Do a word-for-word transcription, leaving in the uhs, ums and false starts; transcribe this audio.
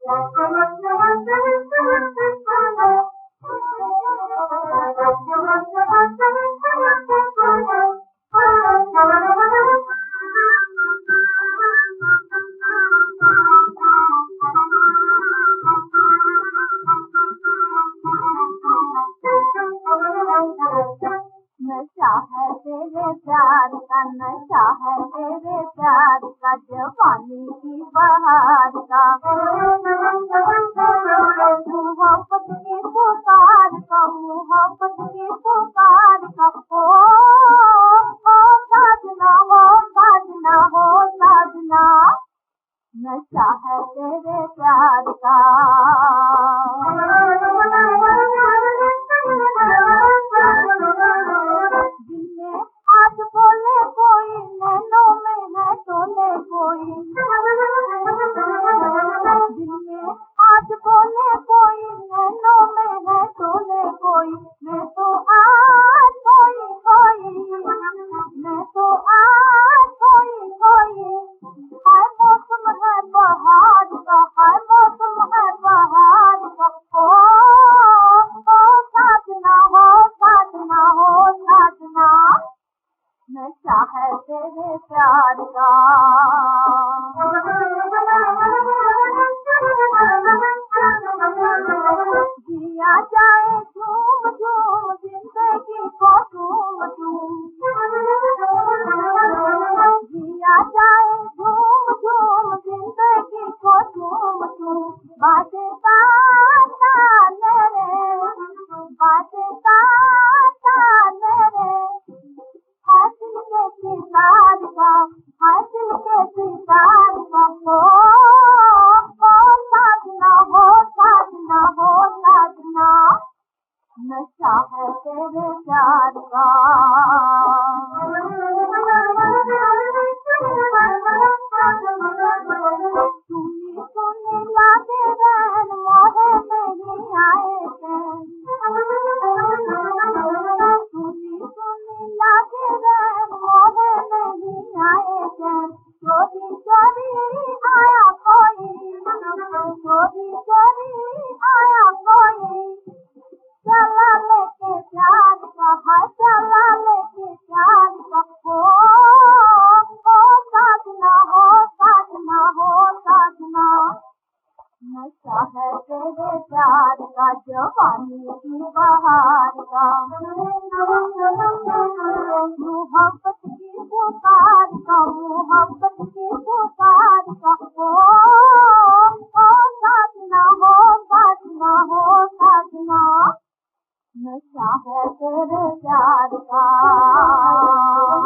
नशा है तेरे प्यार का, नशा है तेरे प्यार का, जवानी की बहार का, मोहब्बत की पुकार का, मोहब्बत की पुकार का, ओ हो साजना, हो साजना, हो साजना, नशा है तेरे प्यार का। आज बोले कोई, नैनों में है तोले कोई, दिल में आज बोले कोई, नैनों में है तोले कोई, मैं तो आज खोई खोई, मैं तो आज खोई खोई, हाय मौसम है बहार का, हाय मौसम है बहार का, ओ हो साजना, हो साजना, हो साजना, नशा है तेरे प्यार का। जिया जाए झूम झूम जिंदगी को झूम झूम, जिया जाए झूम झूम जिंदगी को झूम झूम, बातें ताने रे, बातें ताने रे, हासिल के सितार का, हासिल के सितार का, हो हो साजना, हो साजना, हो साजना, नशा है तेरे प्यार का। सुनी सुनी लागे रैन मोहे नहीं आए चैन, सुनी सुनी लागे रैन मोहे नहीं आए चैन, चोरी चोरी आया कोई, चोरी चोरी आया कोई, चला लेके प्यार का, हाय चला लेके प्यार का, हो हो साजना, हो साजना, हो साजना, नशा है तेरे प्यार का, जवानी की बहार का, मोहब्बत की पुकार का, मोहब्बत की पुकार का, ओ हो साजना, हो साजना, हो साजना, नशा है तेरे प्यार का।